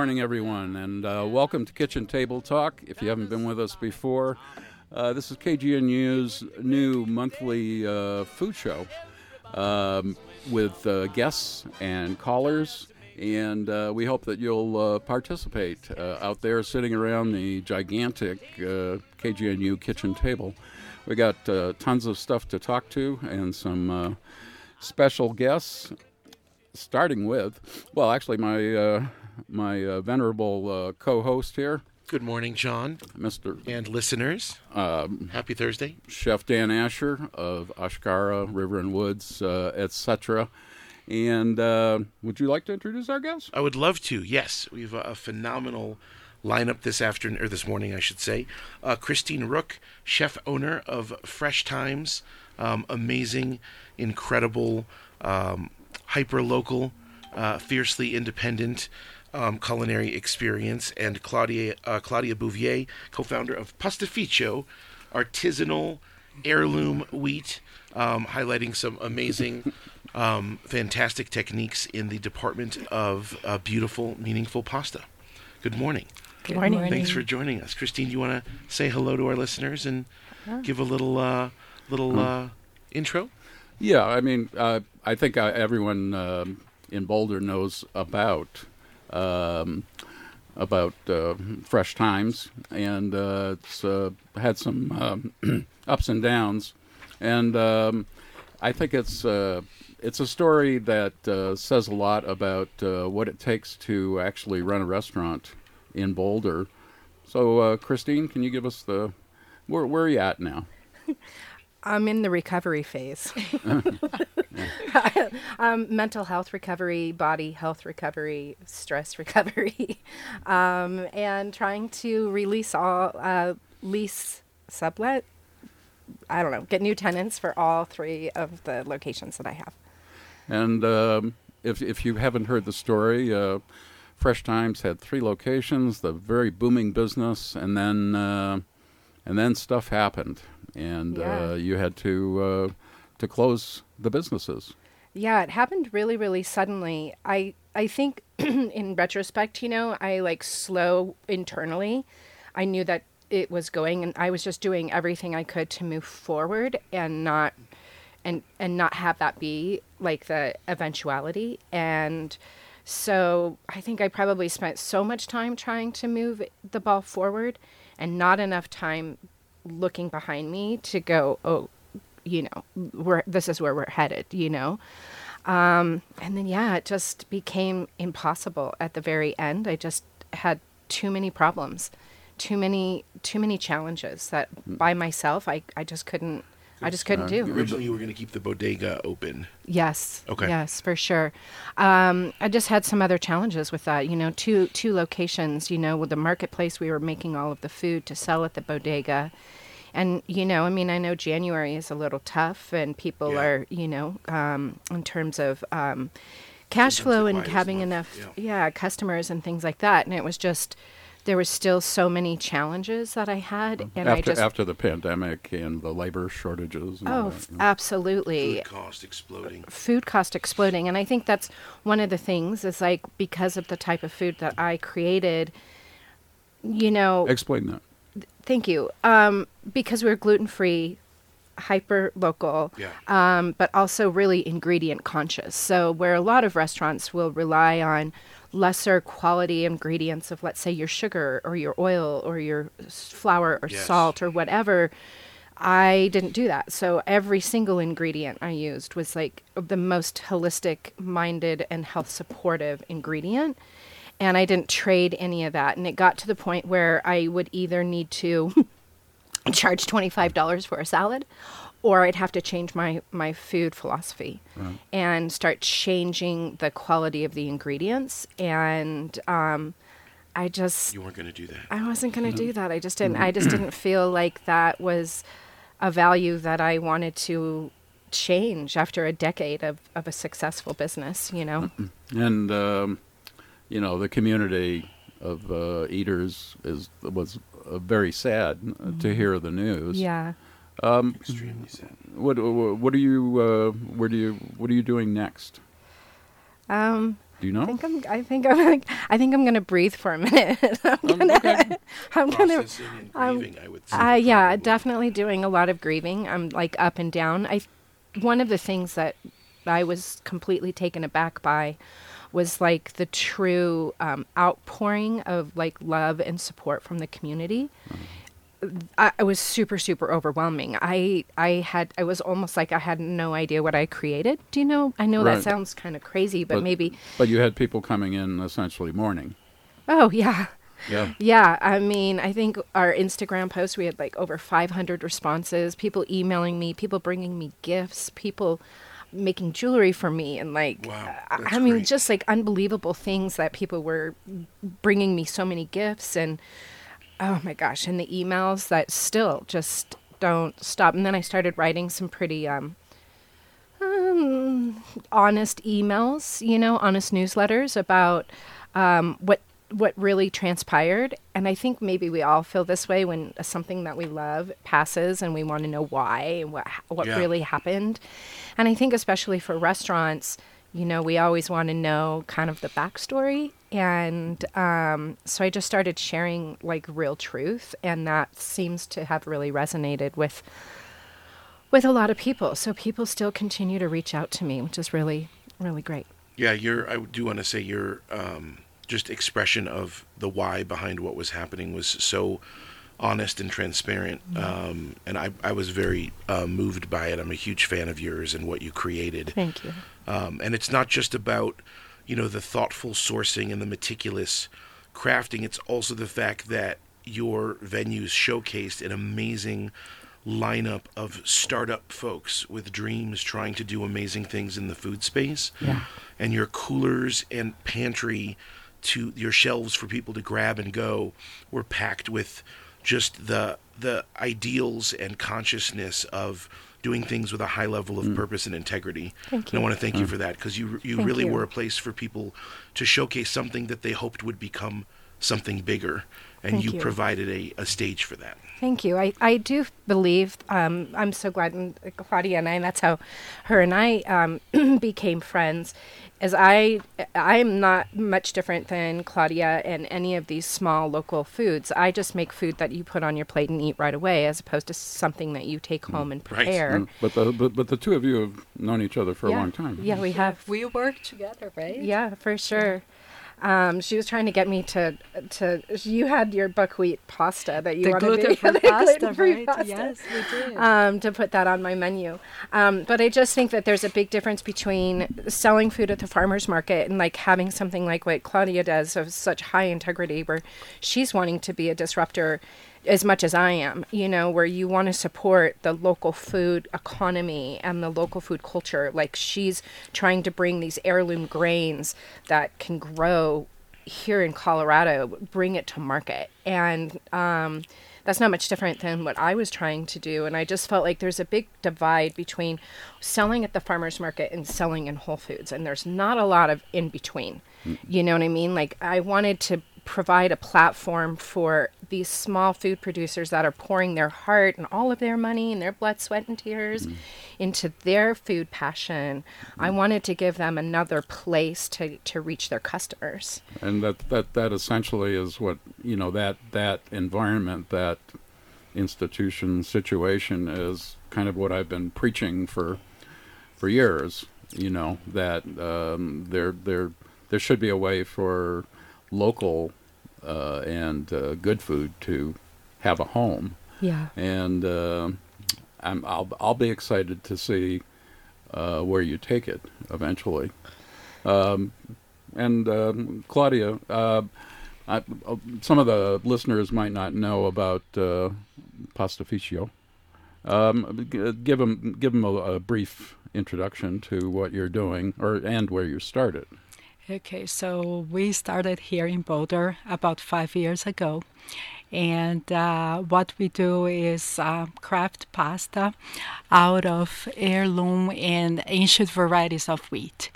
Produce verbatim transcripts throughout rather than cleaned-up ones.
morning, everyone, and uh, welcome to Kitchen Table Talk. If you haven't been with us before, uh, this is K G N U's new monthly uh, food show um, with uh, guests and callers, and uh, we hope that you'll uh, participate uh, out there sitting around the gigantic uh, K G N U kitchen table. We got uh, tons of stuff to talk to and some uh, special guests. Starting with, well, actually, my uh, my uh, venerable uh, co-host here. Good morning, John. Mister And listeners. Um, Happy Thursday. Chef Dan Asher of Ashkara, River and Woods, uh, et cetera. And uh, would you like to introduce our guest? I would love to, yes. We have a, a phenomenal lineup this afternoon, or this morning, I should say. Uh, Christine Rook, chef owner of Fresh Times. Um, amazing, incredible, um, hyper-local, uh, fiercely independent um, culinary experience, and Claudia uh, Claudia Bouvier, co-founder of Pastificio, artisanal heirloom wheat, um, highlighting some amazing, um, fantastic techniques in the department of uh, beautiful, meaningful pasta. Good morning. Good morning. Thanks for joining us. Christine, do you want to say hello to our listeners and oh. give a little uh, little uh, intro? Yeah, I mean, uh, I think uh, everyone uh, in Boulder knows about um, about uh, Fresh Times, and uh, it's uh, had some um, ups and downs, and um, I think it's uh, it's a story that uh, says a lot about uh, what it takes to actually run a restaurant in Boulder. So, uh, Christine, can you give us the where where are you at now? I'm in the recovery phase. um, mental health recovery, body health recovery, stress recovery, um, and trying to release all uh, lease sublet. I don't know, get new tenants for all three of the locations that I have. And um, if if you haven't heard the story, uh, Fresh Times had three locations, the very booming business, and then uh, and then stuff happened. And yeah. uh, you had to uh, to close the businesses. Yeah, it happened really, really suddenly. I I think in retrospect, you know, I like slow internally. I knew that it was going, and I was just doing everything I could to move forward and not and and not have that be like the eventuality. And so I think I probably spent so much time trying to move the ball forward and not enough time looking behind me to go, oh, you know, we're, this is where we're headed, you know? Um, and then, yeah, it just became impossible at the very end. I just had too many problems, too many, too many challenges that by myself, I, I just couldn't, I just couldn't do. Originally, you were going to keep the bodega open. Yes. Okay. Yes, for sure. Um, I just had some other challenges with that. You know, two two locations. You know, with the marketplace, we were making all of the food to sell at the bodega, and you know, I mean, I know January is a little tough, and people Yeah. are, you know, um, in terms of um, cash Sometimes flow the and quietest having month, enough, yeah. yeah, customers and things like that. And it was just. There was still so many challenges that I had, and after, I just after the pandemic and the labor shortages. And oh, all f- that. absolutely. Food cost exploding. Food cost exploding, and I think that's one of the things is like because of the type of food that I created. You know, Explain that. thank you. Um, because we're gluten free, hyper local, Yeah. um, but also really ingredient conscious. So where a lot of restaurants will rely on lesser quality ingredients of, let's say, your sugar or your oil or your s- flour or Yes. salt or whatever, I didn't do that. So every single ingredient I used was like the most holistic minded and health supportive ingredient. And I didn't trade any of that. And it got to the point where I would either need to charge twenty-five dollars for a salad, or I'd have to change my, my food philosophy Right. and start changing the quality of the ingredients. And um, I just, You weren't going to do that. I wasn't going to do that. I just didn't, I just didn't feel like that was a value that I wanted to change after a decade of, of a successful business, you know? And, um, you know, the community of uh, eaters is was uh, very sad uh, to hear the news. Yeah. Um, Extremely sad. what what are you uh, where do you what are you doing next? Um, Do you know? I think I'm. I think I'm. Like, I think I'm gonna breathe for a minute. I'm Um, gonna. okay. I'm gonna. Processing and um, grieving, I would say. Uh, yeah, probably. definitely doing a lot of grieving. I'm like up and down. I. One of the things that I was completely taken aback by was like the true um, outpouring of like love and support from the community. I, it was super, super overwhelming. I, I had, I was almost like I had no idea what I created. Do you know? I know Right. that sounds kind of crazy, but, maybe. But you had people coming in essentially mourning. Oh yeah, Yeah. yeah. I mean, I think our Instagram post we had like over five hundred responses. People emailing me, people bringing me gifts, people making jewelry for me, and like, Wow, I- that's I mean, great. just like unbelievable things that people were bringing me so many gifts and. Oh my gosh, and the emails that still just don't stop. And then I started writing some pretty um, um honest emails, you know, honest newsletters about um, what what really transpired. And I think maybe we all feel this way when something that we love passes and we want to know why and what what Yeah. really happened. And I think especially for restaurants, you know, we always want to know kind of the backstory. And um, so I just started sharing like real truth. And that seems to have really resonated with with a lot of people. So people still continue to reach out to me, which is really, really great. Yeah, your I do want to say your um, just expression of the why behind what was happening was so honest and transparent, um, and I, I was very uh, moved by it. I'm a huge fan of yours and what you created. Thank you. Um, and it's not just about, you know, the thoughtful sourcing and the meticulous crafting. It's also the fact that your venues showcased an amazing lineup of startup folks with dreams trying to do amazing things in the food space. Yeah. And your coolers and pantry to your shelves for people to grab and go were packed with just the the ideals and consciousness of doing things with a high level of purpose and integrity. Thank And I you. want to thank you for that, because you you Thank really you. were a place for people to showcase something that they hoped would become something bigger, and Thank you, you. provided a, a stage for that. Thank you. I, I do believe, um, I'm so glad and Claudia and I, that's how her and I um, became friends, as I I am not much different than Claudia and any of these small local foods. I just make food that you put on your plate and eat right away, as opposed to something that you take home and Right. prepare. Mm, But the but, but the two of you have known each other for yeah. a long time. Yeah, we have. We work together, right? Yeah, for sure. Um, she was trying to get me to to. You had your buckwheat pasta that you The wanted me gluten-free the pasta, gluten-free right? pasta. Yes, we did. Um, to put that on my menu. Um, but I just think that there's a big difference between selling food at the farmer's market and like having something like what Claudia does of such high integrity, where she's wanting to be a disruptor as much as I am, you know, where you want to support the local food economy and the local food culture. Like she's trying to bring these heirloom grains that can grow here in Colorado, bring it to market. And um, that's not much different than what I was trying to do. And I just felt like there's a big divide between selling at the farmer's market and selling in Whole Foods. And there's not a lot of in between. You know what I mean? Like I wanted to provide a platform for these small food producers that are pouring their heart and all of their money and their blood, sweat, and tears into their food passion. I wanted to give them another place to, to reach their customers. And that, that, that essentially is what, you know, that, that environment, that institution situation is kind of what I've been preaching for for years, you know, that um, there, there, there should be a way for local uh, and uh, good food to have a home. Yeah. And uh, I'm, I'll, I'll be excited to see uh, where you take it eventually. Um, and um, Claudia, uh, I, uh, some of the listeners might not know about uh, Pastificio. Um, g- give them give them a, a brief introduction to what you're doing, or and where you started. Okay, so we started here in Boulder about five years ago. And uh, what we do is uh, craft pasta out of heirloom and ancient varieties of wheat.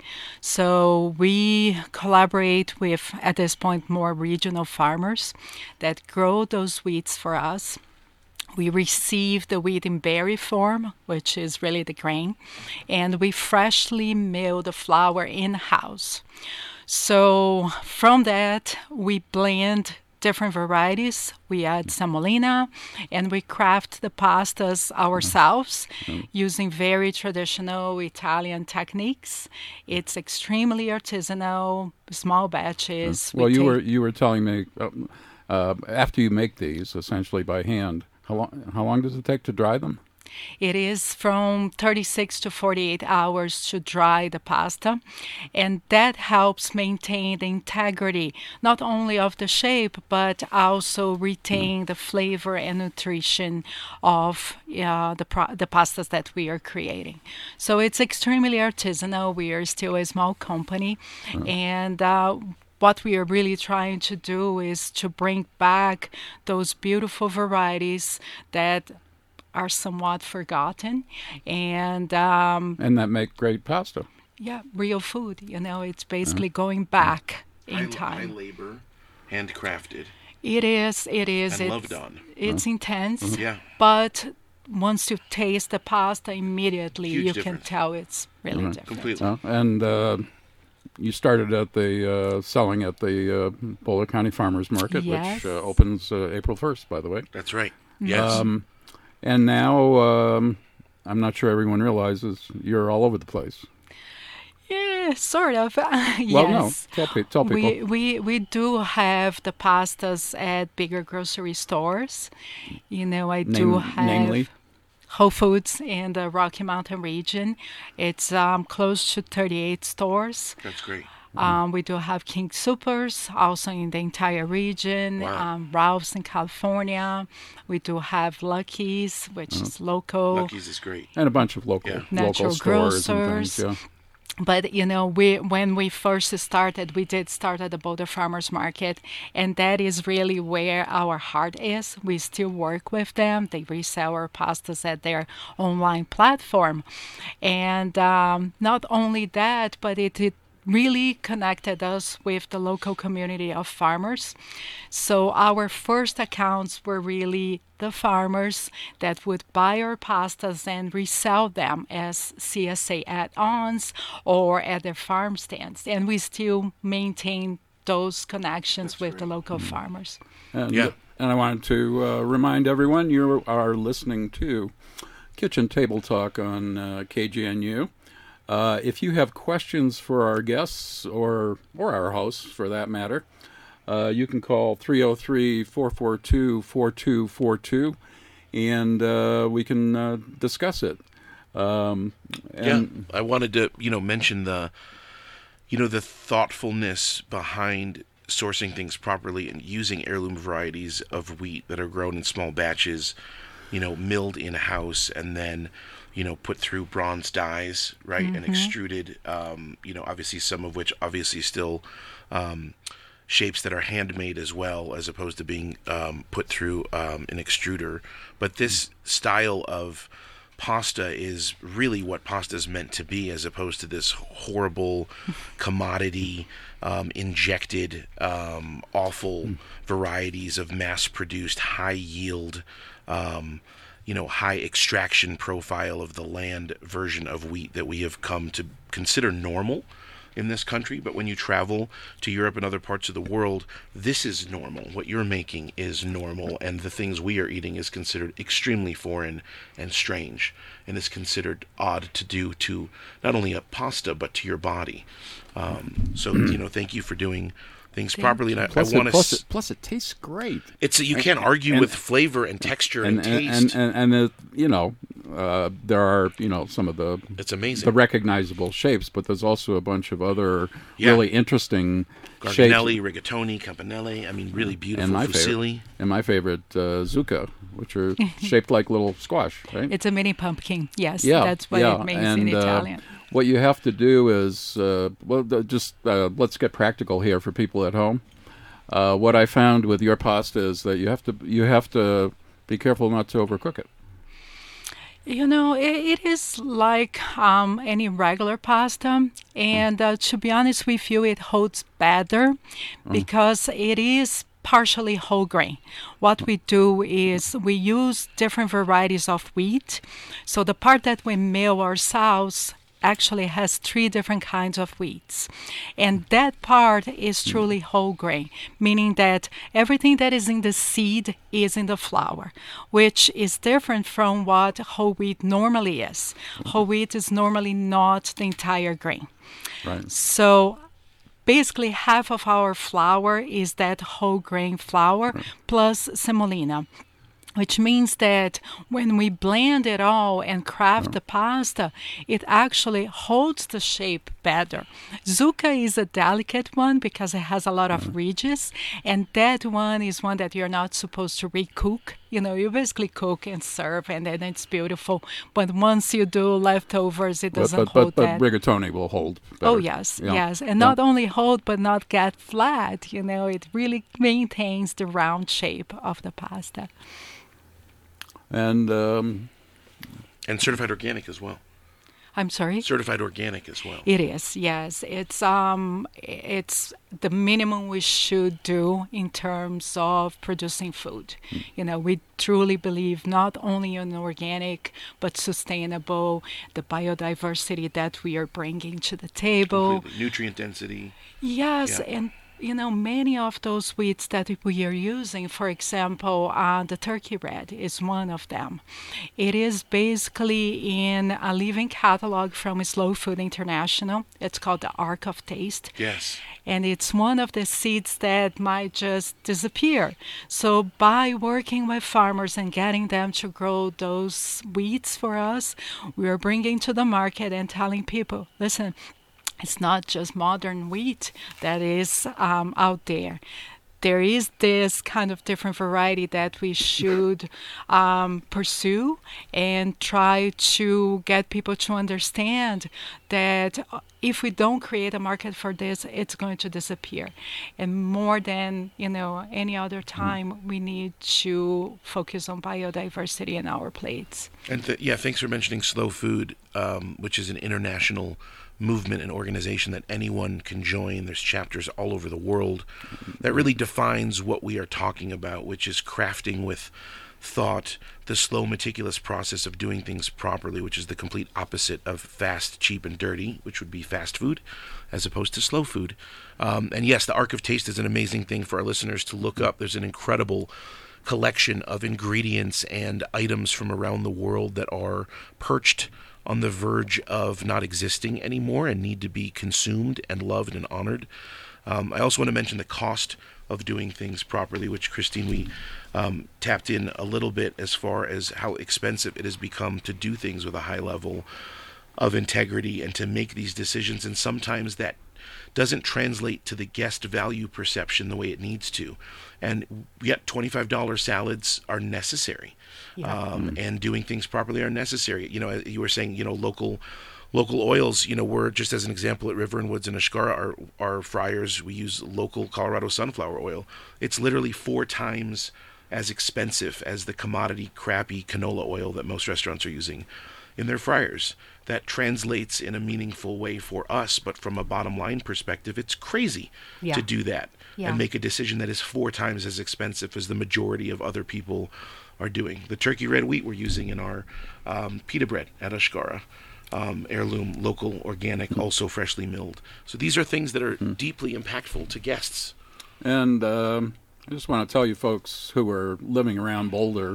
So we collaborate with, at this point, more regional farmers that grow those wheats for us. We receive the wheat in berry form, which is really the grain, and we freshly mill the flour in-house. So from that, we blend different varieties. We add semolina, and we craft the pastas ourselves mm-hmm. using very traditional Italian techniques. It's extremely artisanal, small batches. Well, we you take- were you were telling me uh, uh, after you make these essentially by hand, how long how long does it take to dry them? It is from thirty-six to forty-eight hours to dry the pasta, and that helps maintain the integrity not only of the shape but also retain mm. the flavor and nutrition of uh, the pro- the pastas that we are creating. So it's extremely artisanal. We are still a small company, mm. and uh, what we are really trying to do is to bring back those beautiful varieties that are somewhat forgotten, and um, and that make great pasta. Yeah, real food. You know, it's basically uh-huh. going back in high, time. High labor, handcrafted. It is. It is. And it's, loved on. It's uh-huh. intense. Uh-huh. Yeah. But once you taste the pasta, immediately Huge you difference. can tell it's really uh-huh. different. Completely. Uh, and uh, you started at the uh, selling at the uh, Boulder County Farmers Market, yes. which uh, opens uh, April first, by the way. That's right. Yes. Um, And now, um, I'm not sure everyone realizes you're all over the place. Yeah, sort of. yes. Well, no, tell, pe- tell people. We, we, we do have the pastas at bigger grocery stores. You know, I Name, do have namely? Whole Foods in the Rocky Mountain region. It's um, close to thirty-eight stores. That's great. Um, we do have King Supers also in the entire region. Wow. Um, Ralph's in California. We do have Lucky's, which Oh. is local. Lucky's is great. And a bunch of local Yeah. local Natural stores and grocers. things. Yeah. But, you know, we when we first started, we did start at the Boulder Farmers Market, and that is really where our heart is. We still work with them. They resell our pastas at their online platform. And um, not only that, but it, it really connected us with the local community of farmers. So our first accounts were really the farmers that would buy our pastas and resell them as C S A add-ons or at their farm stands. And we still maintain those connections That's with right. the local mm-hmm. farmers. And, Yeah. and I wanted to uh, remind everyone you are listening to Kitchen Table Talk on uh, K G N U. Uh, if you have questions for our guests or or our hosts, for that matter, uh, you can call three oh three, four four two, four two four two, and uh, we can uh, discuss it. Um, and yeah, I wanted to, you know, mention the, you know, the thoughtfulness behind sourcing things properly and using heirloom varieties of wheat that are grown in small batches, you know, milled in-house and then, you know, put through bronze dyes, right, mm-hmm. and extruded, um, you know, obviously some of which obviously still um, shapes that are handmade as well, as opposed to being um, put through um, an extruder. But this style of pasta is really what pasta is meant to be, as opposed to this horrible commodity, um, injected, um, awful mm. varieties of mass-produced, high-yield, um, you know, high extraction profile of the land version of wheat that we have come to consider normal in this country. But when you travel to Europe and other parts of the world, this is normal. What you're making is normal, and the things we are eating is considered extremely foreign and strange, and is considered odd to do to not only a pasta but to your body. Um, so, you know, thank you for doing things Thank properly, and I, plus, I want it, to. plus, it, plus it tastes great. It's you and, can't argue and, with flavor and texture and, and, and and taste. And, and, and it, you know, uh, there are you know some of the it's amazing the recognizable shapes, but there's also a bunch of other yeah. really interesting Garganelli, shapes. rigatoni, campanelli. I mean, really beautiful And my fusilli. favorite, and my favorite uh, zucca, which are shaped like little squash, right? It's a mini pumpkin. Yes, yeah, that's what yeah. it means and, in Italian. Uh, what you have to do is, uh, well, just uh, let's get practical here for people at home. Uh, what I found with your pasta is that you have to you have to be careful not to overcook it. You know, it, it is like um, any regular pasta, and uh, to be honest with you, it holds better because it is partially whole grain. What we do is we use different varieties of wheat. So the part that we mill ourselves actually has three different kinds of wheats. And that part is truly whole grain, meaning that everything that is in the seed is in the flour, which is different from what whole wheat normally is. Whole wheat is normally not the entire grain. Right. So basically half of our flour is that whole grain flour right. plus semolina, which means that when we blend it all and craft yeah. the pasta, it actually holds the shape better. Zucca is a delicate one because it has a lot of yeah. ridges, and that one is one that you're not supposed to recook. You know, you basically cook and serve, and then it's beautiful. But once you do leftovers, it doesn't but, but, hold but, that. But rigatoni will hold better. Oh, yes, yeah. yes. And yeah. not only hold, but not get flat. You know, it really maintains the round shape of the pasta. And um, and certified organic as well. I'm sorry? Certified organic as well. It is, yes. It's um, it's the minimum we should do in terms of producing food. Mm. You know, we truly believe not only in organic, but sustainable, the biodiversity that we are bringing to the table. Completely. Nutrient density. Yes, yeah. and you know, many of those wheats that we are using, for example, uh, the Turkey Red is one of them. It is basically in a living catalog from Slow Food International. It's called the Ark of Taste. Yes. And it's one of the seeds that might just disappear. So by working with farmers and getting them to grow those wheats for us, we are bringing to the market and telling people, listen, it's not just modern wheat that is um, out there. There is this kind of different variety that we should um, pursue and try to get people to understand that if we don't create a market for this, it's going to disappear. And more than, you know, any other time, we need to focus on biodiversity in our plates. And th- yeah, thanks for mentioning Slow Food, um, which is an international movement and organization that anyone can join. There's chapters all over the world that really defines what we are talking about, which is crafting with thought, the slow, meticulous process of doing things properly, which is the complete opposite of fast, cheap, and dirty, which would be fast food, as opposed to slow food. Um, and yes, the Ark of Taste is an amazing thing for our listeners to look up. There's an incredible collection of ingredients and items from around the world that are perched on the verge of not existing anymore and need to be consumed and loved and honored. Um, I also want to mention the cost of doing things properly, which, Christine, we um, tapped in a little bit as far as how expensive it has become to do things with a high level of integrity and to make these decisions. And sometimes that doesn't translate to the guest value perception the way it needs to. And yet twenty-five dollars salads are necessary. Yeah. Um, mm. And doing things properly are necessary. You know, you were saying, you know, local local oils, you know, we're just as an example at River and Woods and Ashkara, our, our fryers, we use local Colorado sunflower oil. It's literally four times as expensive as the commodity crappy canola oil that most restaurants are using in their fryers. That translates in a meaningful way for us, but from a bottom line perspective, it's crazy yeah. to do that yeah. and make a decision that is four times as expensive as the majority of other people are doing. The Turkey Red wheat we're using in our um, pita bread at Ashkara, um, heirloom, local, organic, also freshly milled. So these are things that are mm. deeply impactful to guests. And um, I just want to tell you folks who are living around Boulder,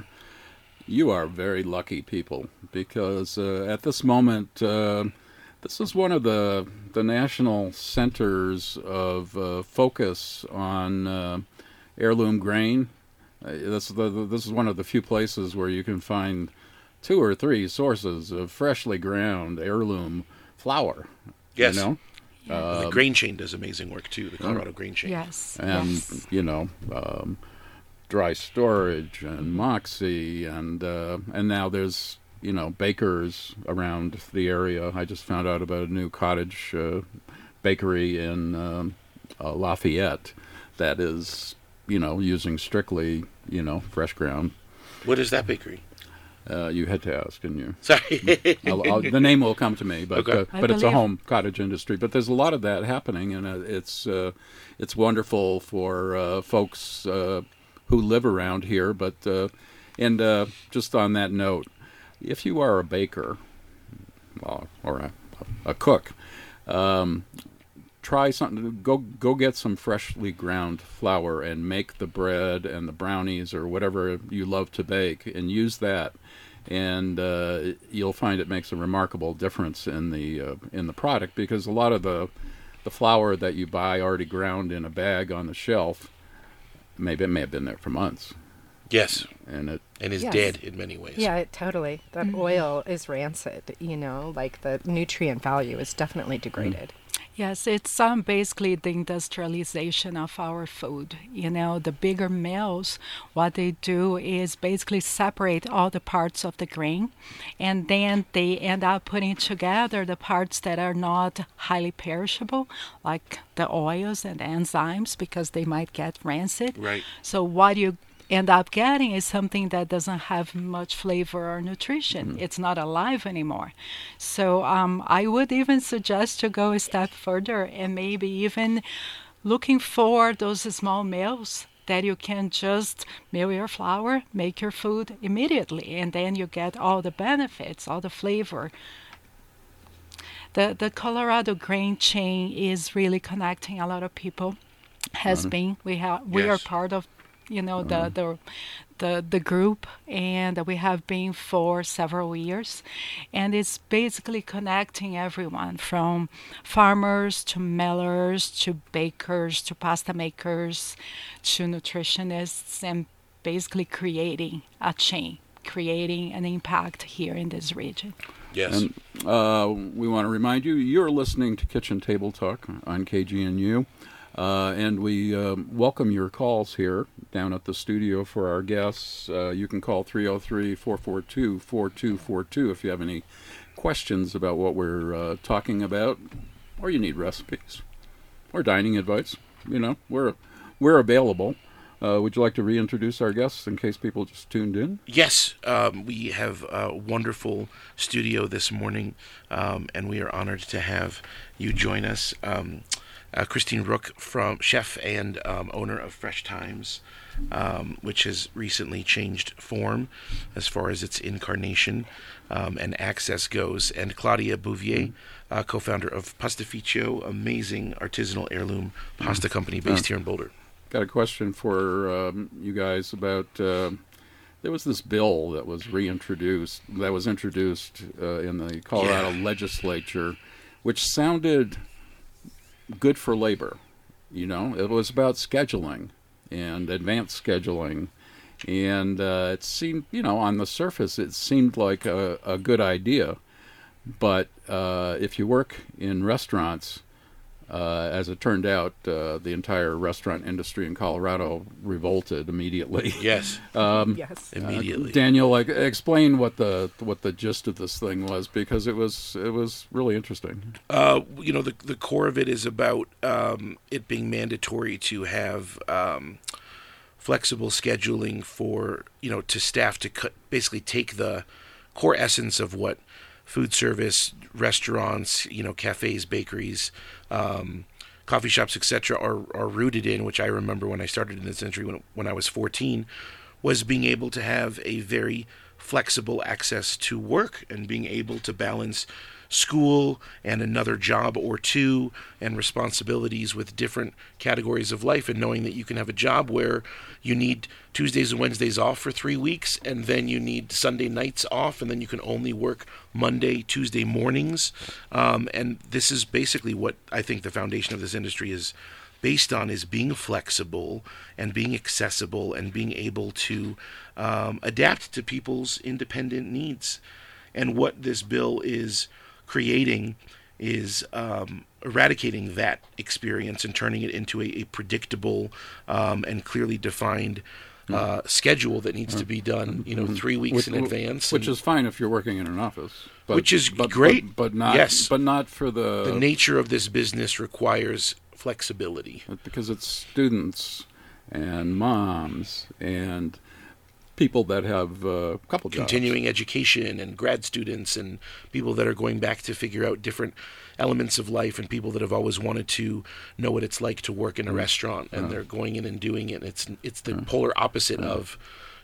you are very lucky people, because uh, at this moment, uh, this is one of the the national centers of uh, focus on uh, heirloom grain. Uh, this, the, this is one of the few places where you can find two or three sources of freshly ground heirloom flour. Yes. You know? Yeah. Uh, the grain chain does amazing work, too, the Colorado grain chain. Yes. And, yes. you know... Um, Dry Storage and Moxie, and uh, and now there's, you know, bakers around the area. I just found out about a new cottage uh, bakery in um, uh, Lafayette that is, you know, using strictly, you know, fresh ground. What is that bakery? Uh, you had to ask, didn't you? Sorry. I'll, I'll, the name will come to me, but okay. uh, but it's a home cottage industry. But there's a lot of that happening, and uh, it's uh, it's wonderful for uh, folks Uh, who live around here, but uh, and uh, just on that note, if you are a baker, well, or a a cook. Um, try something. Go go get some freshly ground flour and make the bread and the brownies or whatever you love to bake, and use that. And uh, you'll find it makes a remarkable difference in the uh, in the product, because a lot of the the flour that you buy already ground in a bag on the shelf, maybe it may have been there for months. Yes, and it and is Yes. dead in many ways. Yeah, it, totally. That Mm-hmm. oil is rancid, you know, like the nutrient value is definitely degraded. Yes, it's um, basically the industrialization of our food. You know, the bigger mills, what they do is basically separate all the parts of the grain, and then they end up putting together the parts that are not highly perishable, like the oils and enzymes, because they might get rancid. Right. So what you end up getting is something that doesn't have much flavor or nutrition. Mm. It's not alive anymore. So um, I would even suggest to go a step further and maybe even looking for those small mills that you can just mill your flour, make your food immediately, and then you get all the benefits, all the flavor. The, the Colorado grain chain is really connecting a lot of people. Has mm-hmm. been. We have. We yes. are part of you know the, the the the group, and we have been for several years, and it's basically connecting everyone from farmers to millers to bakers to pasta makers to nutritionists, and basically creating a chain, creating an impact here in this region. Yes. And uh, we want to remind you, you're listening to Kitchen Table Talk on K G N U. Uh, and we um, welcome your calls here down at the studio for our guests. Uh, you can call three oh three, four four two, four two four two if you have any questions about what we're uh, talking about, or you need recipes or dining advice. You know, we're we're available. Uh, would you like to reintroduce our guests in case people just tuned in? Yes, um, we have a wonderful studio this morning, um, and we are honored to have you join us. Um, Uh, Christine Rook, from chef and um, owner of Fresh Times, um, which has recently changed form as far as its incarnation um, and access goes, and Claudia Bouvier, uh, co-founder of Pastificio, amazing artisanal heirloom pasta company based uh, here in Boulder. Got a question for um, you guys about. Uh, there was this bill that was reintroduced, that was introduced uh, in the Colorado yeah. legislature, which sounded good for labor. You know, it was about scheduling and advanced scheduling, and uh, it seemed, you know, on the surface it seemed like a, a good idea, but uh, if you work in restaurants, uh, as it turned out, uh, the entire restaurant industry in Colorado revolted immediately. Yes. um, yes. Immediately. Uh, Daniel, like, explain what the what the gist of this thing was, because it was it was really interesting. Uh, you know, the the core of it is about um, it being mandatory to have um, flexible scheduling for, you know, to staff to cut, basically take the core essence of what food service, restaurants, you know, cafes, bakeries, um, coffee shops, et cetera, are are rooted in, which I remember when I started in this industry when when I was fourteen, was being able to have a very flexible access to work and being able to balance school and another job or two and responsibilities with different categories of life, and knowing that you can have a job where you need Tuesdays and Wednesdays off for three weeks and then you need Sunday nights off, and then you can only work Monday, Tuesday mornings. Um, and this is basically what I think the foundation of this industry is based on, is being flexible and being accessible and being able to um, adapt to people's independent needs. And what this bill is creating is um, eradicating that experience and turning it into a, a predictable um, and clearly defined uh, schedule that needs to be done, you know, three weeks which, in advance. Which and, is fine if you're working in an office. But, which is but, great. But, but not, yes. but not for the... The nature of this business requires flexibility. Because it's students and moms and people that have a couple jobs. Continuing education and grad students and people that are going back to figure out different elements of life, and people that have always wanted to know what it's like to work in a restaurant, and yeah. they're going in and doing it. It's it's the yeah. polar opposite yeah. of,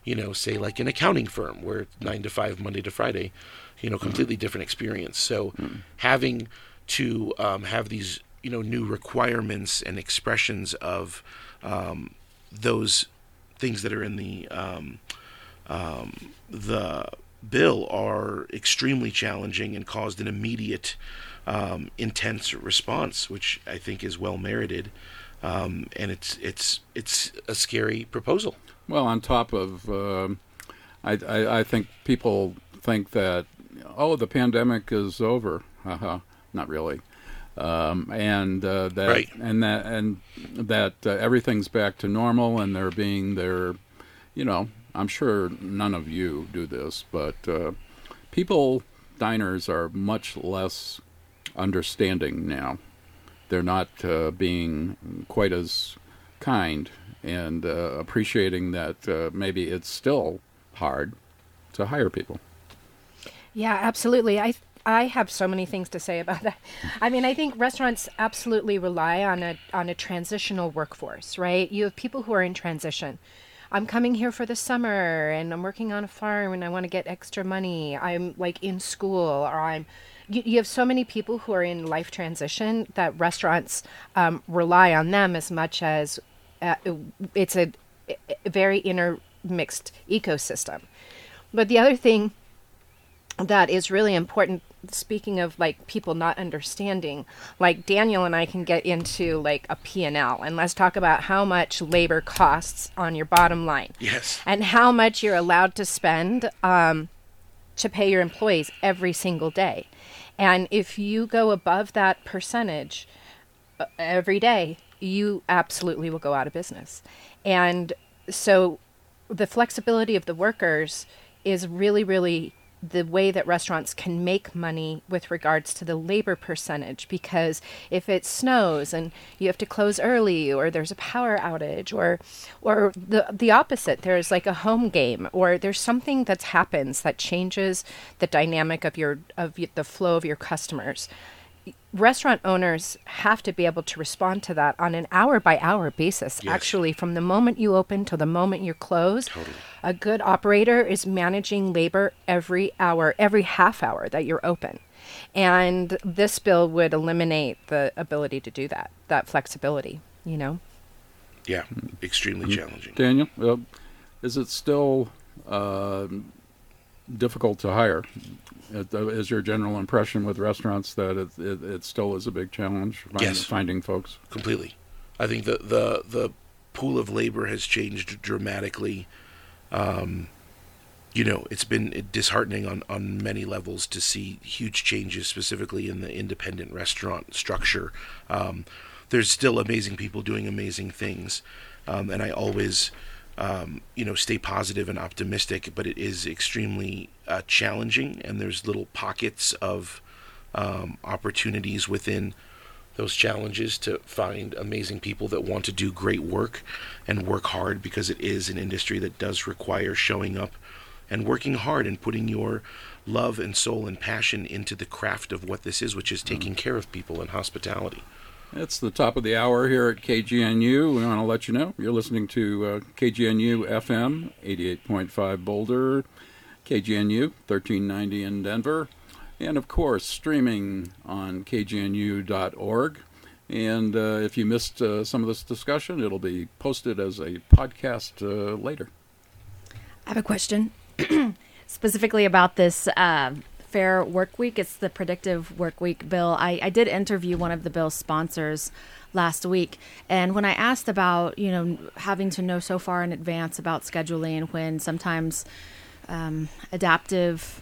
you know, say like an accounting firm where it's nine to five, Monday to Friday, you know, completely different experience. So mm. having to um, have these, you know, new requirements and expressions of um, those things that are in the um, um, the bill are extremely challenging and caused an immediate, um, intense response, which I think is well merited. Um, and it's it's it's a scary proposal. Well, on top of, uh, I, I I think people think that, oh, the pandemic is over. Uh-huh. Not really. Um, and uh, that right. and that and that uh, everything's back to normal, and they're being there. You know, I'm sure none of you do this, but uh, people, diners are much less understanding now. They're not uh, being quite as kind and uh, appreciating that uh, maybe it's still hard to hire people. Yeah, absolutely. I I have so many things to say about that. I mean, I think restaurants absolutely rely on a on a transitional workforce, right? You have people who are in transition. I'm coming here for the summer and I'm working on a farm and I want to get extra money. I'm like in school, or I'm you, you have so many people who are in life transition that restaurants um, rely on them as much as uh, it's a, a very intermixed ecosystem. But the other thing that is really important, speaking of like people not understanding, like Daniel and I can get into like a P and L, and let's talk about how much labor costs on your bottom line. Yes. And how much you're allowed to spend um, to pay your employees every single day. And if you go above that percentage uh, every day, you absolutely will go out of business. And so the flexibility of the workers is really, really the way that restaurants can make money with regards to the labor percentage, because if it snows and you have to close early, or there's a power outage, or or the the opposite, there's like a home game, or there's something that happens that changes the dynamic of your of the flow of your customers, restaurant owners have to be able to respond to that on an hour by hour basis. Yes. Actually, from the moment you open to the moment you close. Totally. A good operator is managing labor every hour, every half hour that you're open. And this bill would eliminate the ability to do that, that flexibility, you know? Yeah, extremely challenging. Daniel, uh, is it still uh, difficult to hire? Is your general impression with restaurants that it, it, it still is a big challenge find, yes. finding folks? Completely. I think the, the, the pool of labor has changed dramatically. Um, you know, it's been disheartening on, on many levels to see huge changes, specifically in the independent restaurant structure. Um, there's still amazing people doing amazing things, um, and I always, um, you know, stay positive and optimistic, but it is extremely uh, challenging, and there's little pockets of um, opportunities within those challenges to find amazing people that want to do great work and work hard, because it is an industry that does require showing up and working hard and putting your love and soul and passion into the craft of what this is, which is taking care of people and hospitality. It's the top of the hour here at K G N U. We want to let you know you're listening to uh, K G N U F M, eighty-eight point five Boulder, K G N U, thirteen ninety in Denver, and of course streaming on K G N U dot org. And uh, if you missed uh, some of this discussion, it'll be posted as a podcast uh, later. I have a question specifically about this uh, fair work week. It's the predictive work week bill. I, I did interview one of the bill's sponsors last week, and when I asked about, you know, having to know so far in advance about scheduling, when sometimes um, adaptive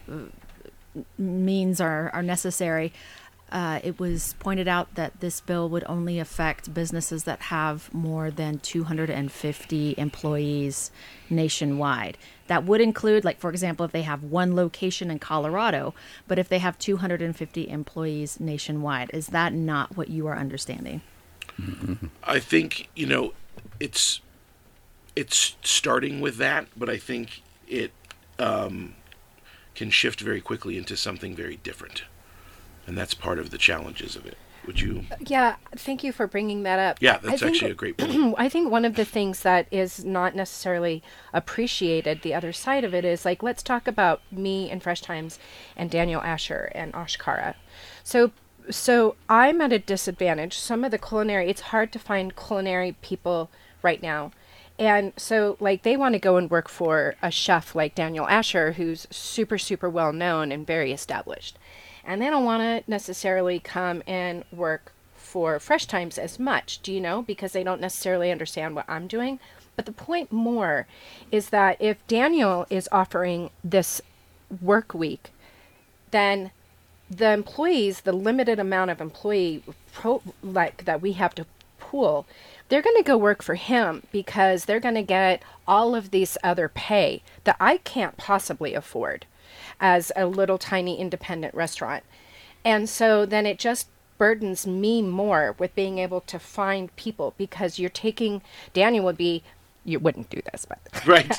means are, are necessary, uh, it was pointed out that this bill would only affect businesses that have more than two hundred fifty employees nationwide. That would include, like, for example, if they have one location in Colorado, but if they have two hundred fifty employees nationwide. Is that not what you are understanding? I think, you know, it's it's starting with that, but I think it um, can shift very quickly into something very different. And that's part of the challenges of it, Would you? Yeah, thank you for bringing that up. Yeah, I that's think- actually a great point. I think one of the things that is not necessarily appreciated, the other side of it is like, let's talk about me and Fresh Times and Daniel Asher and Oshkara. So, so I'm at a disadvantage. Some of the culinary, it's hard to find culinary people right now. And so, like, they want to go and work for a chef like Daniel Asher, who's super, super well known and very established. And they don't want to necessarily come and work for Fresh Times as much, do you know? Because they don't necessarily understand what I'm doing. But the point more is that if Daniel is offering this work week, then the employees, the limited amount of employee pro, like that we have to pool, they're going to go work for him because they're going to get all of these other pay that I can't possibly afford as a little tiny independent restaurant. And so then it just burdens me more with being able to find people, because you're taking, Daniel would be, you wouldn't do this, but Right.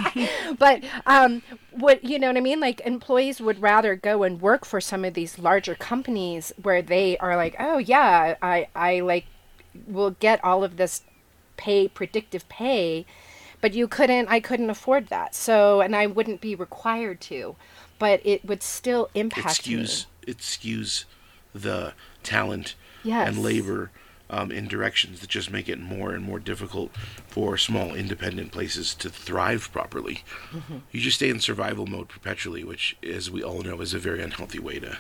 but um, what, you know what I mean? Like, employees would rather go and work for some of these larger companies where they are like, oh yeah, I, I like will get all of this pay, predictive pay, but you couldn't, I couldn't afford that. So, and I wouldn't be required to, but it would still It impact skews, me. it skews the talent Yes. and labor um, in directions that just make it more and more difficult for small independent places to thrive properly. Mm-hmm. You just stay in survival mode perpetually, which, as we all know, is a very unhealthy way to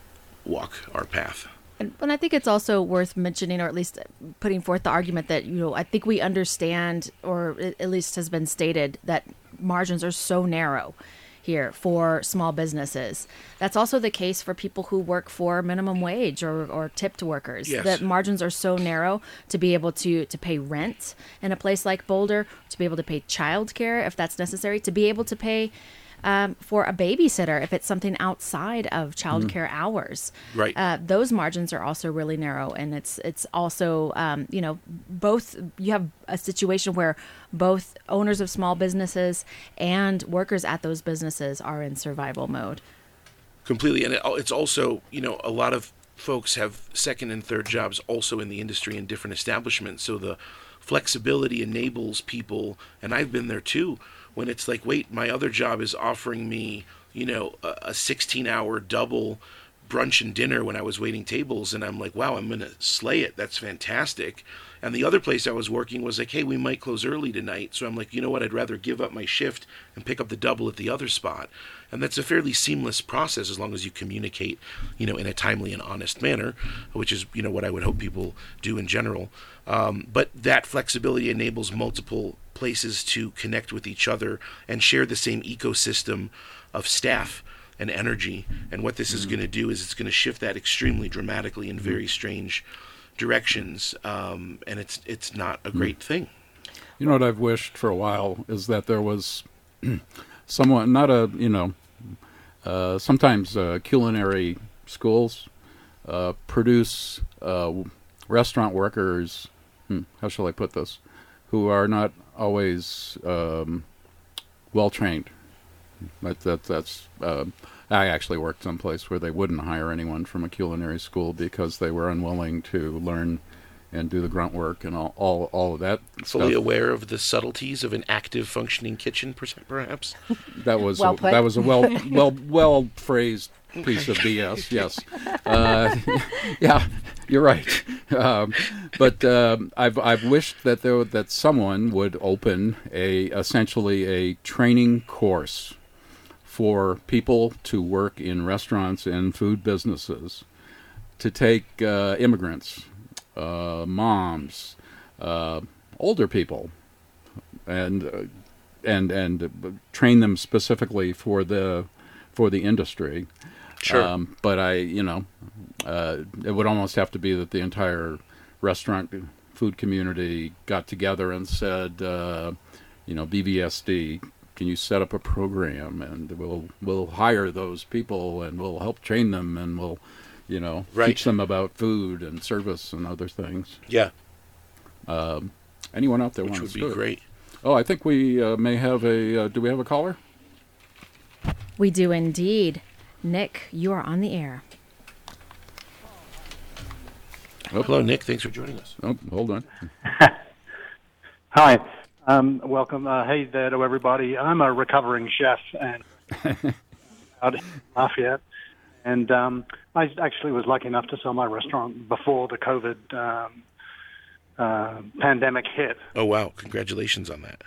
walk our path. And, and I think it's also worth mentioning, or at least putting forth the argument that, you know, I think we understand, or it at least has been stated, that margins are so narrow here for small businesses. That's also the case for people who work for minimum wage or, or tipped workers. Yes. That margins are so narrow to be able to, to pay rent in a place like Boulder, to be able to pay childcare if that's necessary, to be able to pay um, for a babysitter if it's something outside of childcare mm. hours. Right. Uh, those margins are also really narrow, and it's it's also um, you know, both, you have a situation where both owners of small businesses and workers at those businesses are in survival mode. Completely. And it, it's also, you know, a lot of folks have second and third jobs also in the industry in different establishments. So the flexibility enables people, and I've been there too, when it's like, wait, my other job is offering me, you know, a sixteen hour double brunch and dinner when I was waiting tables. And I'm like, wow, I'm going to slay it. That's fantastic. And the other place I was working was like, hey, we might close early tonight. So I'm like, you know what? I'd rather give up my shift and pick up the double at the other spot. And that's a fairly seamless process as long as you communicate, you know, in a timely and honest manner, which is, you know, what I would hope people do in general. Um, but that flexibility enables multiple places to connect with each other and share the same ecosystem of staff and energy. And what this mm-hmm. is going to do is it's going to shift that extremely dramatically in very strange directions, um, and it's it's not a great mm. thing. You know what I've wished for a while is that there was someone, not a, you know, uh, sometimes uh, culinary schools uh, produce uh, restaurant workers, hmm, how shall I put this, who are not always um, well-trained. That, that, that's... Uh, I actually worked someplace where they wouldn't hire anyone from a culinary school because they were unwilling to learn and do the grunt work and all all, all of that Fully stuff. aware of the subtleties of an active functioning kitchen, perhaps? That was well a, that was a well well well phrased piece of B S. Yes, uh, yeah, you're right. Um, but um, I've I've wished that there that someone would open a essentially a training course for people to work in restaurants and food businesses, to take uh, immigrants, uh, moms, uh, older people, and uh, and and uh, train them specifically for the for the industry. Sure. Um, but I, you know, uh, it would almost have to be that the entire restaurant food community got together and said, uh, you know, B V S D. Can you set up a program, and we'll we'll hire those people, and we'll help train them, and we'll, you know, right. teach them about food and service and other things. Yeah. Um, anyone out there Which wants would to be do great. It? Oh, I think we uh, may have a. Uh, do we have a caller? We do indeed. Nick, you are on the air. Oh, hello, Nick. Thanks for joining us. Oh, hold on. Hi. Um, welcome. Uh, hey there to everybody. I'm a recovering chef and out in Lafayette. And um, I actually was lucky enough to sell my restaurant before the COVID um, uh, pandemic hit. Oh, wow. Congratulations on that.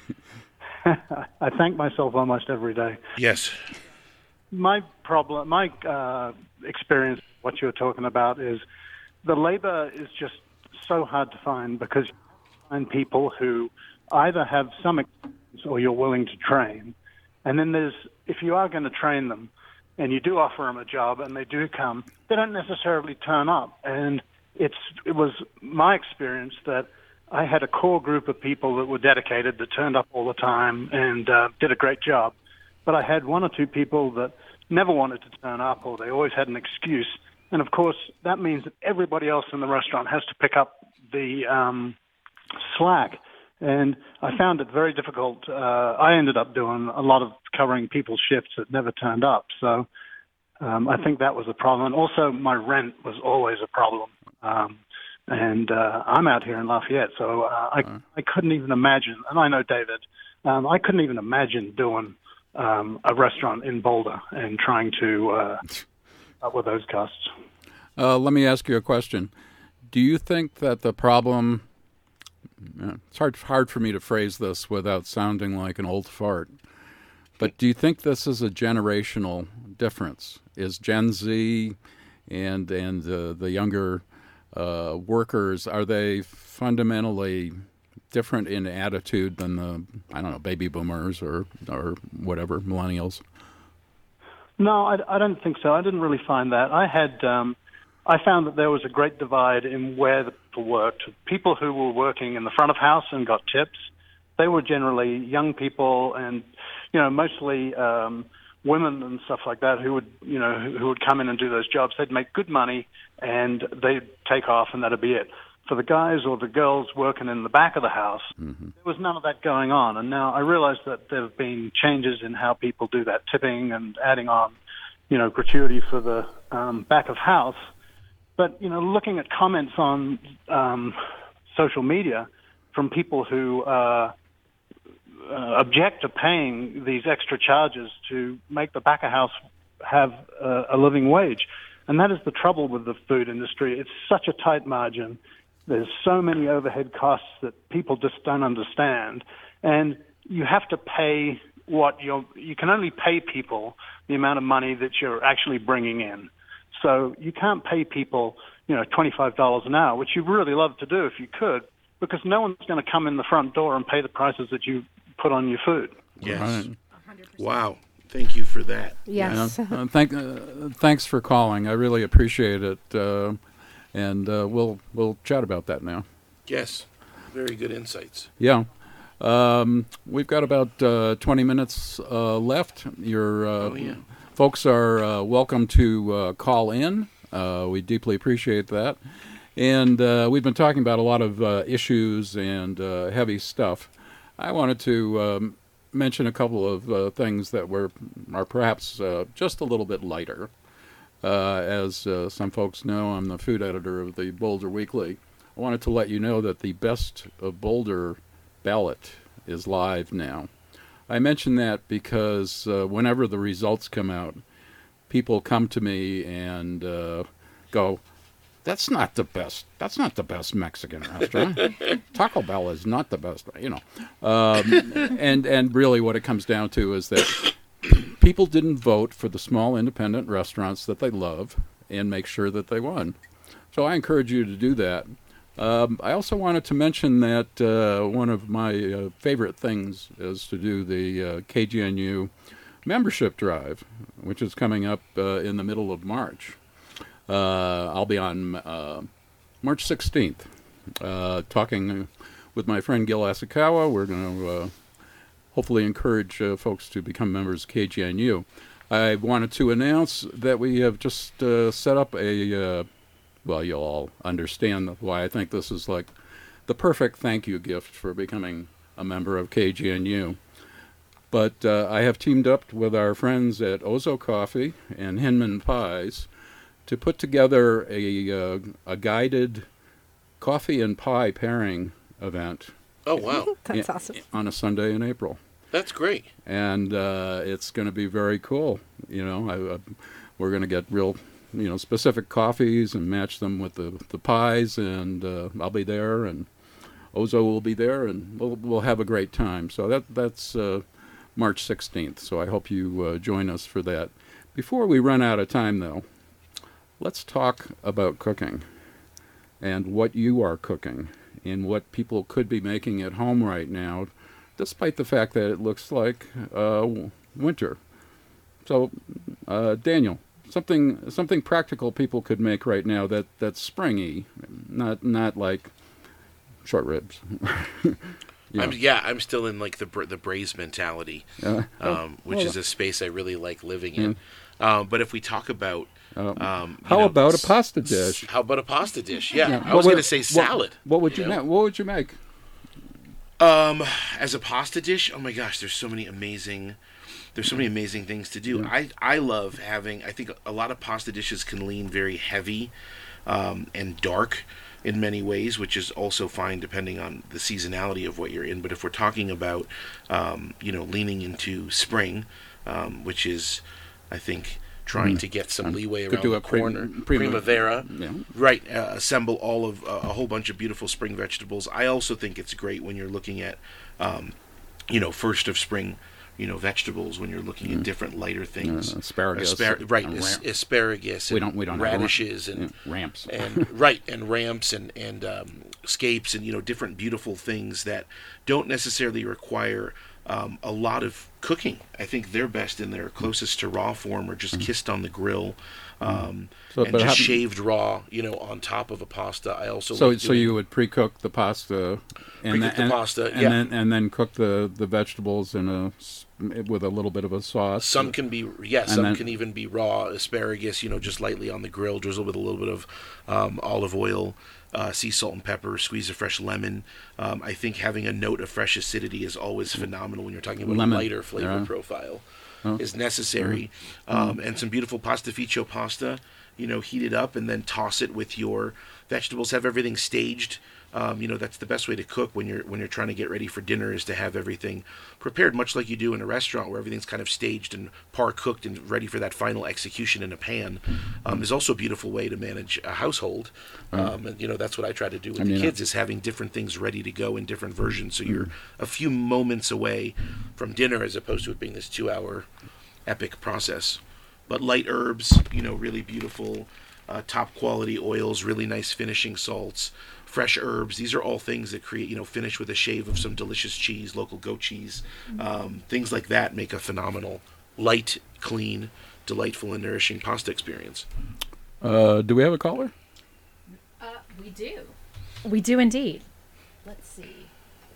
I thank myself almost every day. Yes. My problem, my uh, experience, what you're talking about is the labor is just so hard to find because you find people who either have some experience or you're willing to train. And then there's, if you are going to train them and you do offer them a job and they do come, they don't necessarily turn up. And it's, it was my experience that I had a core group of people that were dedicated, that turned up all the time and uh, did a great job. But I had one or two people that never wanted to turn up, or they always had an excuse. And, of course, that means that everybody else in the restaurant has to pick up the um, slack. And I found it very difficult. Uh, I ended up doing a lot of covering people's shifts that never turned up. So um, I think that was a problem. And also, my rent was always a problem. Um And uh, I'm out here in Lafayette, so uh, I, I couldn't even imagine, and I know David, um, I couldn't even imagine doing um, a restaurant in Boulder and trying to uh, up with those costs. Uh, let me ask you a question. Do you think that the problem, uh, it's hard, hard for me to phrase this without sounding like an old fart, but do you think this is a generational difference? Is Gen Z and, and uh, the younger Uh, workers, are they fundamentally different in attitude than the, I don't know, baby boomers or or whatever, millennials? No, I, I don't think so. I didn't really find that. I had, um, I found that there was a great divide in where the people worked. People who were working in the front of house and got tips, they were generally young people and, you know, mostly um, women and stuff like that who would, you know, who, who would come in and do those jobs. They'd make good money and they'd take off and that'd be it. For the guys or the girls working in the back of the house, mm-hmm. there was none of that going on. And now I realize that there have been changes in how people do that tipping and adding on, you know, gratuity for the um, back of house. But, you know, looking at comments on um, social media from people who uh, uh, object to paying these extra charges to make the back of house have uh, a living wage. And that is the trouble with the food industry. It's such a tight margin. There's so many overhead costs that people just don't understand. And you have to pay what you're, you can only pay people the amount of money that you're actually bringing in. So you can't pay people, you know, twenty-five dollars an hour, which you'd really love to do if you could, because no one's going to come in the front door and pay the prices that you put on your food. Yes. Right. Wow. Thank you for that. Yes. Yeah. Uh, thank, uh, thanks for calling. I really appreciate it. Uh, and uh, we'll we'll chat about that now. Yes. Very good insights. Yeah. Um, we've got about uh, twenty minutes uh, left. Your uh, oh, yeah. folks are uh, welcome to uh, call in. Uh, we deeply appreciate that. And uh, we've been talking about a lot of uh, issues and uh, heavy stuff. I wanted to um, mention a couple of uh, things that were are perhaps uh, just a little bit lighter. Uh, as uh, some folks know, I'm the food editor of the Boulder Weekly. I wanted to let you know that the Best of Boulder ballot is live now. I mention that because uh, whenever the results come out, people come to me and uh, go, That's not the best. That's not the best Mexican restaurant. Taco Bell is not the best, you know. Um, and and really, what it comes down to is that people didn't vote for the small independent restaurants that they love and make sure that they won. So I encourage you to do that. Um, I also wanted to mention that uh, one of my uh, favorite things is to do the uh, K G N U membership drive, which is coming up uh, in the middle of March. Uh, I'll be on uh, March sixteenth, uh, talking with my friend Gil Asakawa. We're going to uh, hopefully encourage uh, folks to become members of K G N U. I wanted to announce that we have just uh, set up a, uh, well, you'll all understand why I think this is like the perfect thank you gift for becoming a member of K G N U. But uh, I have teamed up with our friends at Ozo Coffee and Hinman Pies to put together a uh, a guided coffee and pie pairing event. Oh, wow. That's in, awesome. On a Sunday in April. That's great. And uh, it's going to be very cool. You know, I, uh, we're going to get real, you know, specific coffees and match them with the, the pies, and uh, I'll be there, and Ozo will be there, and we'll we'll have a great time. So that that's uh, March sixteenth. So I hope you uh, join us for that. Before we run out of time, though, let's talk about cooking and what you are cooking and what people could be making at home right now, despite the fact that it looks like uh, winter. So, uh, Daniel, something something practical people could make right now that, that's springy, not not like short ribs. You I'm, know. yeah, I'm still in like the bra- the braised mentality, Uh, um, which well, is a space I really like living in. Um, but if we talk about, Um, um, you how know, about a s- pasta s- dish? How about a pasta dish? Yeah, Yeah. I What was would- going to say what- salad. What, would you, know? make? What would you make? Um, as a pasta dish, oh my gosh, there's so many amazing, there's so many amazing things to do. I I love having. I think a lot of pasta dishes can lean very heavy, um, and dark in many ways, which is also fine depending on the seasonality of what you're in. But if we're talking about, um, you know, leaning into spring, um, which is, I think, trying to get some leeway Could around do the a prim- corner, prima- primavera, Yeah. right? Uh, assemble all of uh, a whole bunch of beautiful spring vegetables. I also think it's great when you're looking at, um, you know, first of spring, you know, vegetables. When you're looking at different lighter things, Uh, asparagus Aspar- right? and as- ram- asparagus. We and don't- we don't have ra- radishes and yeah, ramps. and right and ramps and and um, scapes and you know different beautiful things that don't necessarily require um, a lot of cooking. I think they're best in their closest to raw form or just kissed on the grill, um, So, and but just how- shaved raw, you know, on top of a pasta. I also So, like so doing- you would pre-cook the pasta, and Pre-cook then, the and, pasta, and yeah. then and then cook the, the vegetables in a s- with a little bit of a sauce. Some can be, yeah, And some then- can even be raw asparagus, you know, just lightly on the grill, drizzle with a little bit of um, olive oil, uh, sea salt and pepper, squeeze a fresh lemon. Um, I think having a note of fresh acidity is always phenomenal when you're talking about Lemon, a lighter flavor yeah. profile. Oh. Is necessary. Um, and some beautiful pastificio pasta, you know, heat it up and then toss it with your vegetables. Have everything staged. Um, you know, that's the best way to cook when you're when you're trying to get ready for dinner, is to have everything prepared, much like you do in a restaurant where everything's kind of staged and par cooked and ready for that final execution in a pan. Um, is also a beautiful way to manage a household. Um, and you know, that's what I try to do with I the mean, kids, is having different things ready to go in different versions, so you're a few moments away from dinner as opposed to it being this two-hour epic process. But light herbs, you know, really beautiful, uh, top quality oils, really nice finishing salts, fresh herbs. These are all things that create, you know, finish with a shave of some delicious cheese, local goat cheese. Um, things like that make a phenomenal, light, clean, delightful, and nourishing pasta experience. Uh, do we have a caller? Uh, we do. We do indeed. Let's see.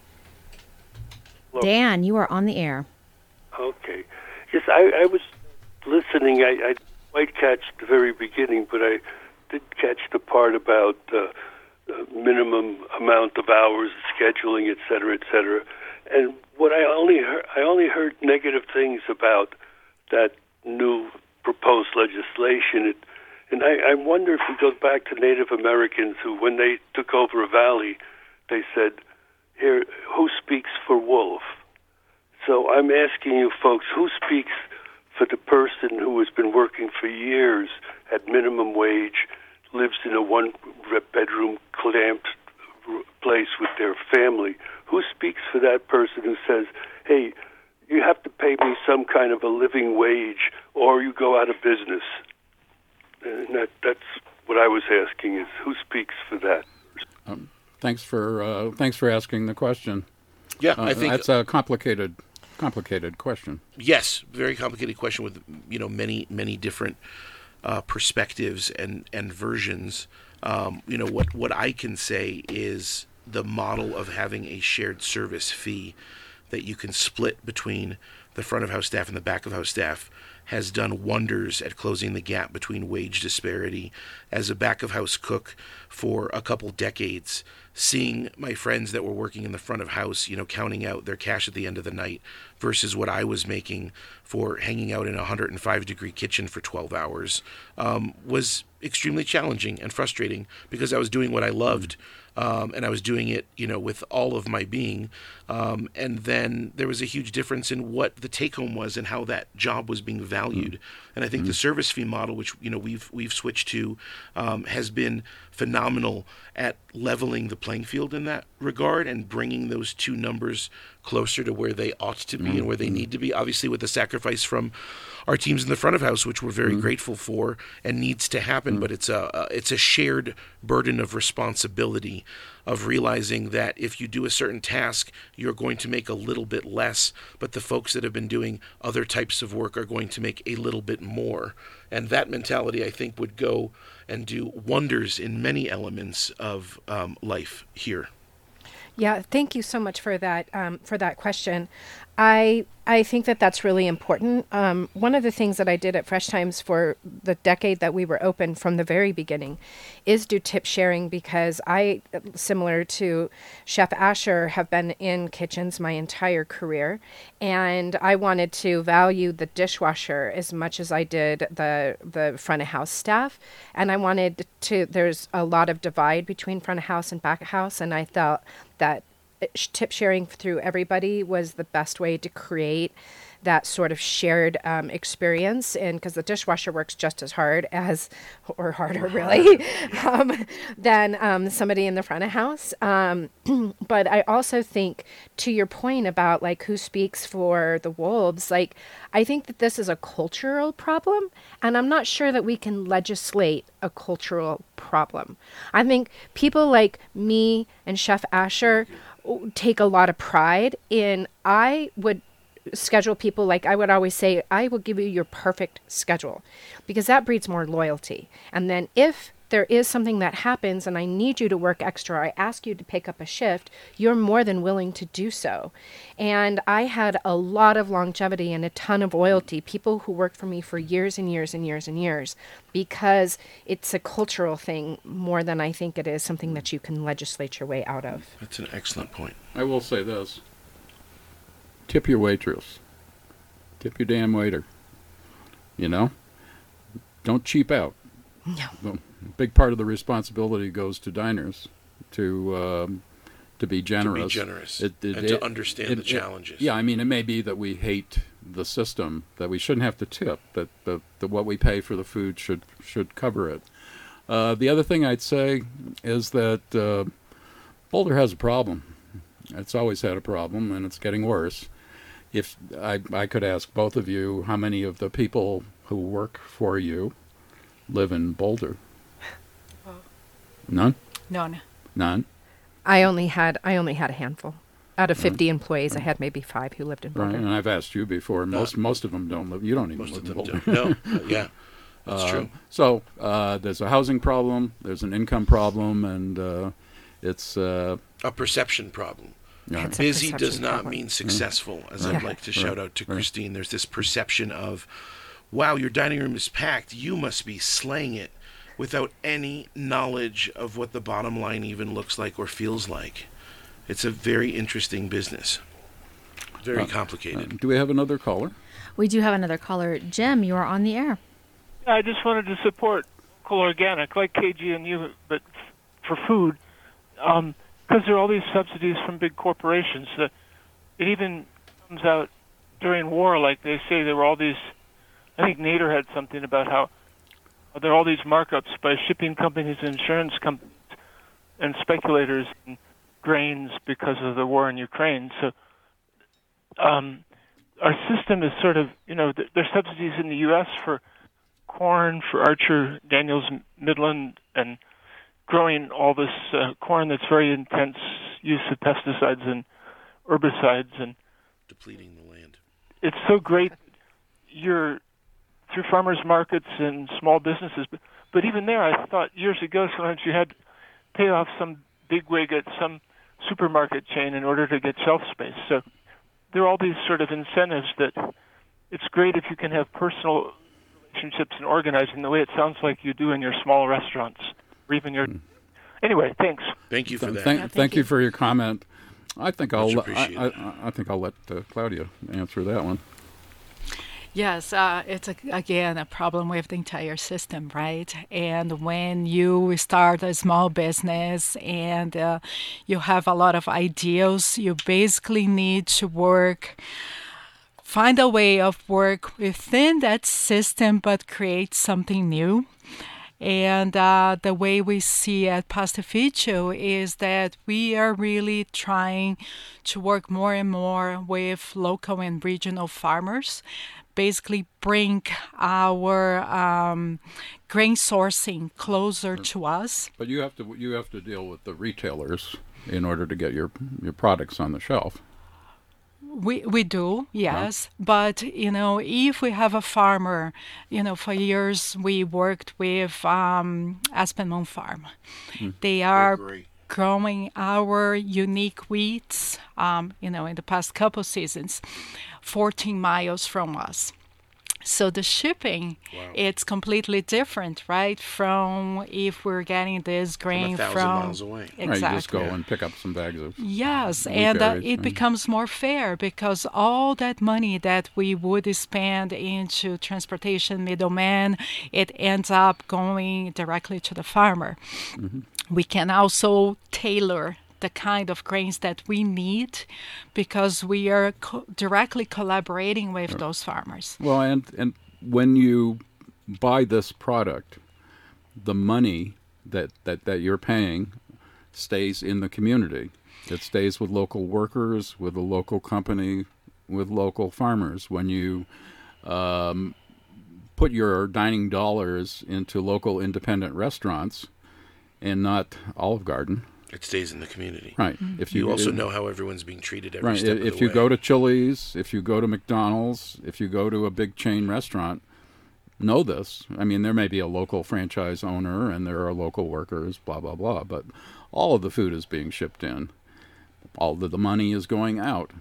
Hello. Dan, you are on the air. Okay. Yes, I, I was listening. I, I might catch the very beginning, but I did catch the part about uh, uh, minimum amount of hours, scheduling, et cetera, et cetera. And what I only heard, I only heard negative things about that new proposed legislation. It, and I, I wonder if we go back to Native Americans who, when they took over a valley, they said, "Here, who speaks for Wolf?" So I'm asking you folks, who speaks for the person who has been working for years at minimum wage, lives in a one-bedroom clamped place with their family? Who speaks for that person who says, hey, you have to pay me some kind of a living wage or you go out of business? And that, that's what I was asking, is who speaks for that? Um, thanks for uh, thanks for asking the question. Yeah, Uh, I think that's a complicated complicated question. yes, very complicated question with, you know, many many different uh, perspectives and and versions. Um, you know, what what I can say is the model of having a shared service fee that you can split between the front of house staff and the back of house staff has done wonders at closing the gap between wage disparity. As a back of house cook for a couple decades, seeing my friends that were working in the front of house, you know, counting out their cash at the end of the night versus what I was making for hanging out in a one hundred five degree kitchen for twelve hours, um, was extremely challenging and frustrating because I was doing what I loved. Um, and I was doing it, you know, with all of my being. Um, and then there was a huge difference in what the take home was and how that job was being valued. Mm-hmm. And I think mm-hmm. the service fee model, which, you know, we've we've switched to, um, has been phenomenal at leveling the playing field in that regard and bringing those two numbers closer to where they ought to be mm-hmm. and where they need to be. Obviously, with the sacrifice from our teams in the front of house, which we're very mm-hmm. grateful for and needs to happen, mm-hmm. but it's a uh, it's a shared burden of responsibility of realizing that if you do a certain task, you're going to make a little bit less, but the folks that have been doing other types of work are going to make a little bit more. And that mentality, I think, would go and do wonders in many elements of um, life here. Yeah, thank you so much for that um, for that question. I I think that that's really important. Um, one of the things that I did at Fresh Times for the decade that we were open from the very beginning is do tip sharing, because I, similar to Chef Asher, have been in kitchens my entire career, and I wanted to value the dishwasher as much as I did the the front of house staff, and I wanted to. There's a lot of divide between front of house and back of house, and I thought that tip sharing through everybody was the best way to create that sort of shared um, experience. And because the dishwasher works just as hard as, or harder really, um, than um, somebody in the front of house. Um, but I also think, to your point about like who speaks for the wolves, like I think that this is a cultural problem, and I'm not sure that we can legislate a cultural problem. I think people like me and Chef Asher take a lot of pride in, I would schedule people, like I would always say, I will give you your perfect schedule, because that breeds more loyalty. And then if there is something that happens and I need you to work extra, I ask you to pick up a shift, you're more than willing to do so. And I had a lot of longevity and a ton of loyalty, people who worked for me for years and years and years and years, because it's a cultural thing more than I think it is something that you can legislate your way out of. That's an excellent point. I will say this. Tip your waitress. Tip your damn waiter. You know? Don't cheap out. No. Well, a big part of the responsibility goes to diners to um, to be generous. To be generous it, it, and it, to understand it, the it, challenges. Yeah, I mean, it may be that we hate the system, that we shouldn't have to tip, that the, the what we pay for the food should should cover it. Uh, the other thing I'd say is that uh, Boulder has a problem. It's always had a problem, and it's getting worse. If I, I could ask both of you, how many of the people who work for you live in Boulder? None? None. None? I only had I only had a handful. Out of fifty right. employees, right. I had maybe five who lived in Boulder. Right, and I've asked you before. Most uh, most of them don't live. You don't even most live of in them Boulder. Don't. No, yeah, that's uh, true. So uh, there's a housing problem, there's an income problem, and uh, it's uh, a perception problem. Right. Busy does not problem. mean successful, as right. I'd like to shout right. out to right. Christine. There's this perception of, wow, your dining room is packed. You must be slaying it, without any knowledge of what the bottom line even looks like or feels like. It's a very interesting business. Very uh, complicated. Uh, do we have another caller? We do have another caller. Jim, you are on the air. I just wanted to support local organic, like K G N U, but f- for food. Um, because there are all these subsidies from big corporations. Uh, it even comes out during war, like they say there were all these, I think Nader had something about how there are all these markups by shipping companies, insurance companies, and speculators in grains because of the war in Ukraine. So um, our system is sort of, you know, th- there's subsidies in the U S for corn, for Archer, Daniels, Midland, and growing all this uh, corn that's very intense use of pesticides and herbicides, and depleting the land. It's so great you're through farmers markets and small businesses, but, but even there, I thought years ago sometimes you had to pay off some bigwig at some supermarket chain in order to get shelf space. So there are all these sort of incentives that it's great if you can have personal relationships and organizing the way it sounds like you do in your small restaurants. Or even your anyway, thanks. Thank you for that. Thank, yeah, thank, thank you. you for your comment. I think I'll Much I, I, I think I'll let uh, Claudia answer that one. Yes, uh, it's a, again a problem with the entire system, right? And when you start a small business and uh, you have a lot of ideas, you basically need to work, find a way of work within that system, but create something new. And uh, the way we see at Pastificio is that we are really trying to work more and more with local and regional farmers, basically bring our um, grain sourcing closer to us. But you have to you have to deal with the retailers in order to get your your products on the shelf. We we do, yes. No. But, you know, if we have a farmer, you know, for years we worked with um, Aspen Moon Farm. Hmm. They are growing our unique wheats, um, you know, in the past couple seasons, fourteen miles from us. So the shipping, wow. It's completely different, right? From if we're getting this grain from a thousand from miles away. Exactly. Right, you just go and pick up some bags of yes, and uh, it and becomes more fair because all that money that we would spend into transportation middlemen, it ends up going directly to the farmer. Mm-hmm. We can also tailor the kind of grains that we need because we are co- directly collaborating with right. those farmers. Well, and, and when you buy this product, the money that, that, that you're paying stays in the community. It stays with local workers, with a local company, with local farmers. When you um, put your dining dollars into local independent restaurants and not Olive Garden, it stays in the community. Right. Mm-hmm. If you, you also it, know how everyone's being treated every right. step If of the you way. go to Chili's, if you go to McDonald's, if you go to a big chain restaurant, know this. I mean, there may be a local franchise owner and there are local workers, blah, blah, blah, but all of the food is being shipped in. All of the money is going out.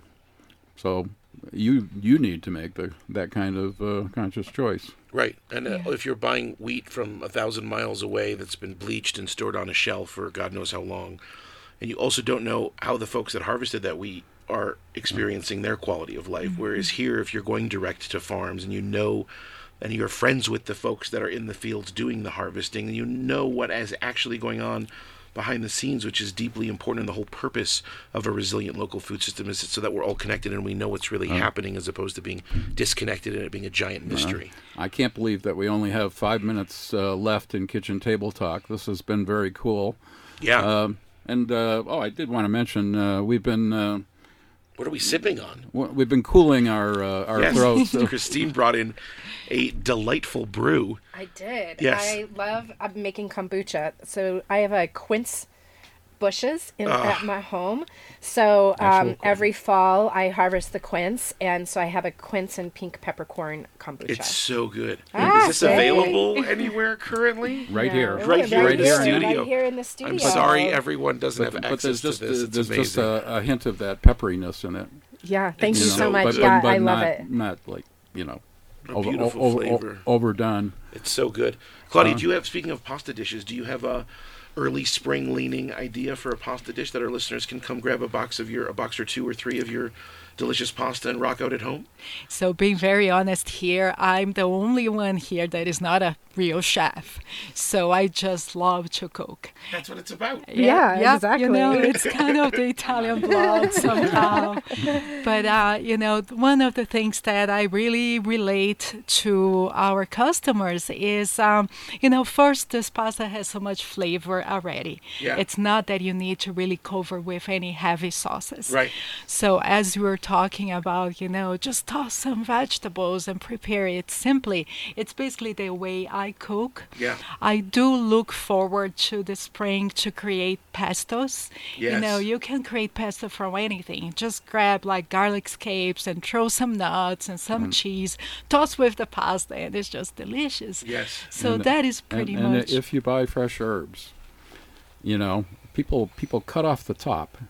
So you you need to make the that kind of uh, conscious choice. Right. And uh, if you're buying wheat from a thousand miles away that's been bleached and stored on a shelf for God knows how long, and you also don't know how the folks that harvested that wheat are experiencing their quality of life. Mm-hmm. Whereas here, if you're going direct to farms and you know, and you're friends with the folks that are in the fields doing the harvesting, and you know what is actually going on behind the scenes, which is deeply important. And the whole purpose of a resilient local food system is so that we're all connected and we know what's really uh, happening as opposed to being disconnected and it being a giant mystery. Uh, I can't believe that we only have five minutes uh, left in Kitchen Table Talk. This has been very cool. Yeah. Um, and, uh, oh, I did want to mention, uh, we've been... Uh, what are we sipping on? We've been cooling our uh, our yes. throats. Christine brought in a delightful brew. I did. Yes. I love I'm making kombucha. So I have a quince bushes in, at my home. So um, every fall I harvest the quince, and so I have a quince and pink peppercorn kombucha. It's so good. Ah, is this yay. available anywhere currently? Right no. here. Right, right here in the here, studio. Right here in the studio. I'm sorry everyone doesn't but, have but access there's just, to this. It's there's amazing. just a, a hint of that pepperiness in it. Yeah, thank It's you so so much. But, yeah, but I love not, it. Not like, you know, A over, beautiful over, flavor. overdone. It's so good. Claudia, Uh, do you have, speaking of pasta dishes, do you have a early spring leaning idea for a pasta dish that our listeners can come grab a box of your, a box or two or three of your delicious pasta and rock out at home? So being very honest here, I'm the only one here that is not a real chef. So I just love to cook. That's what it's about. Yeah, exactly. You know, it's kind of the Italian blood somehow. But, uh, you know, one of the things that I really relate to our customers is, um, you know, first, this pasta has so much flavor already. Yeah. It's not that you need to really cover with any heavy sauces. Right. So as we were talking about, you know, just toss some vegetables and prepare it simply. It's basically the way I cook. Yeah. I do look forward to the spring to create pestos. Yes. You know, you can create pesto from anything. Just grab like garlic scapes and throw some nuts and some mm. cheese, toss with the pasta, and it's just delicious. Yes. So and, that is pretty and, much. And if you buy fresh herbs, you know, people people cut off the top,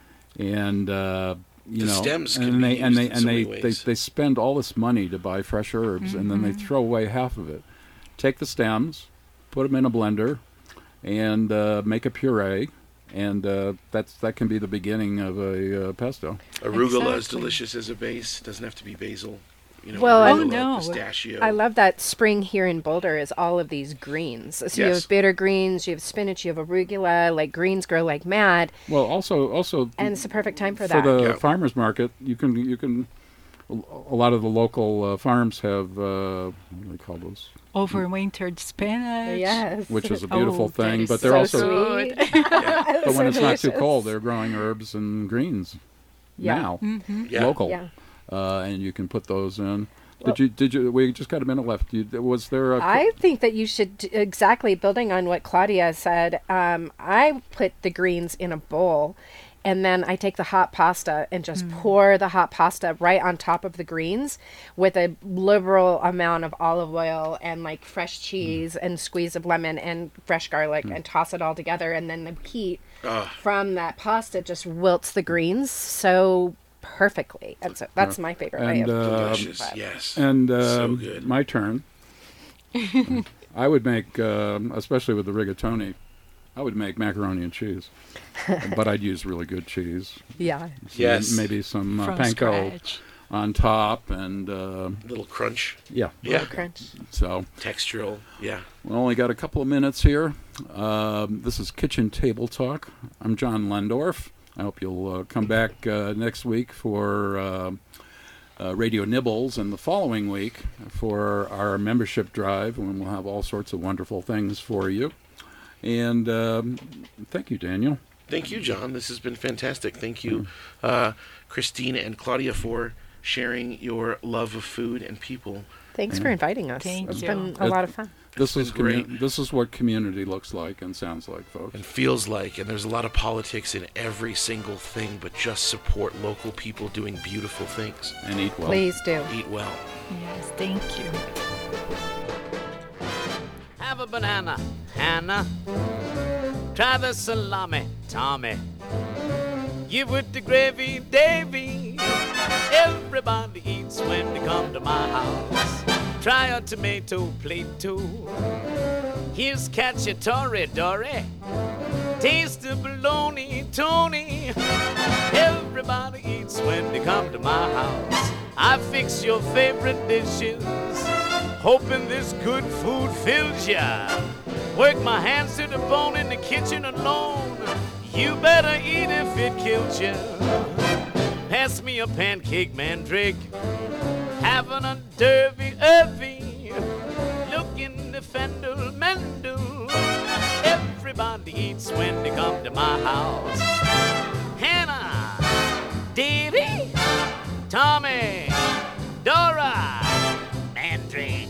and uh, you the know, stems can and be they and used they in and so they, many they ways. they spend all this money to buy fresh herbs, mm-hmm. and then they throw away half of it. Take the stems, put them in a blender, and uh, make a puree, and uh, that's that can be the beginning of a uh, pesto. Arugula is Exactly. delicious as a base. Doesn't have to be basil. you know, Well, arugula, Oh, no. pistachio. I love that spring here in Boulder is all of these greens. So you Yes. have bitter greens, you have spinach, you have arugula, like greens grow like mad, Well, also also and it's the perfect time for for that. the Yeah. farmers market, you can you can a lot of the local uh, farms have uh, what do they call those? Overwintered spinach. Yes. Which is a Oh, beautiful that thing, is but they're so also sweet. but when So it's not too delicious. cold, they're growing herbs and greens Yeah. now, Yeah. local, Yeah. uh, and you can put those in. Did you? Did you? We just got a minute left. You, was there a? I think that you should d- exactly building on what Claudia said. Um, I put the greens in a bowl, and then I take the hot pasta and just pour the hot pasta right on top of the greens with a liberal amount of olive oil and like fresh cheese and squeeze of lemon and fresh garlic and toss it all together, and then the heat Ugh. from that pasta just wilts the greens so perfectly, and so that's my favorite way and of uh, Delicious. Yes. and So um, good. my turn. I would make, um, especially with the rigatoni, I would make macaroni and cheese, but I'd use really good cheese. yeah. So Yes. maybe some uh, From panko scratch. on top, and uh, Little crunch. yeah. Yeah. Crunch. So Textural. Yeah. we only got a couple of minutes here. Um, this is Kitchen Table Talk. I'm John Lendorf. I hope you'll uh, come back uh, next week for uh, uh, Radio Nibbles, and the following week for our membership drive, when we'll have all sorts of wonderful things for you. And um, thank you, Daniel. Thank you, John. This has been fantastic. Thank you, uh, Christine and Claudia, for sharing your love of food and people. Thanks for inviting us. Thank It's you. been a lot of fun. This is been commu- great. this is what community looks like and sounds like, folks. And feels like, and there's a lot of politics in every single thing, but just support local people doing beautiful things. And eat well. Please do. Eat well. Yes, thank you. Have a banana, Hannah. Try the salami, Tommy. Give with the gravy, Davy. Everybody eats when they come to my house. Try a tomato plate too. Here's cacciatore, Dory. Taste the bologna, Tony. Everybody eats when they come to my house. I fix your favorite dishes, hoping this good food fills ya. Work my hands to the bone in the kitchen alone. You better eat if it kills ya. Pass me a pancake, Mandrake. Having a derby irvy. Look in the fendel, Mendel. Everybody eats when they come to my house. Hannah, Davy, Tommy, Dora, Mandrake.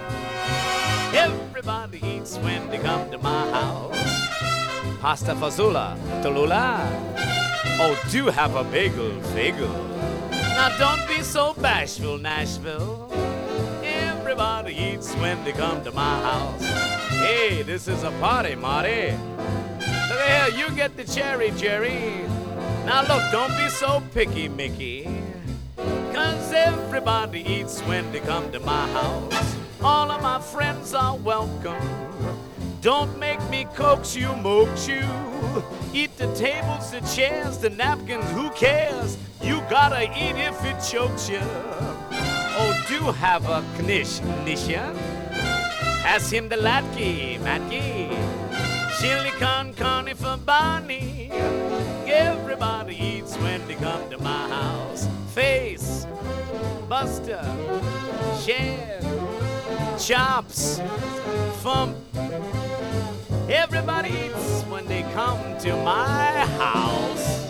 Everybody eats when they come to my house. Pasta fazola, Tallulah. Oh, do have a bagel, bagel. Now don't be so bashful, Nashville. Everybody eats when they come to my house. Hey, this is a party, Marty. Look here, you get the cherry, Jerry. Now look, don't be so picky, Mickey. Cause everybody eats when they come to my house. All of my friends are welcome. Don't make me coax you, moax you. Eat the tables, the chairs, the napkins, who cares? You gotta eat if it chokes you. Oh, do have a knish, nisha. Pass him the latke, matke. Chili con carne for Barney. Everybody eats when they come to my house. Face, Buster, Shed, Chops, Fump. Everybody eats when they come to my house.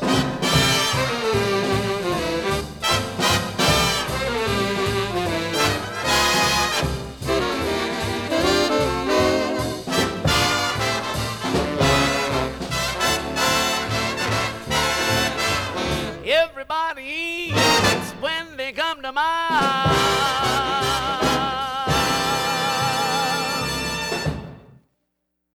Everybody eats when they come to my house.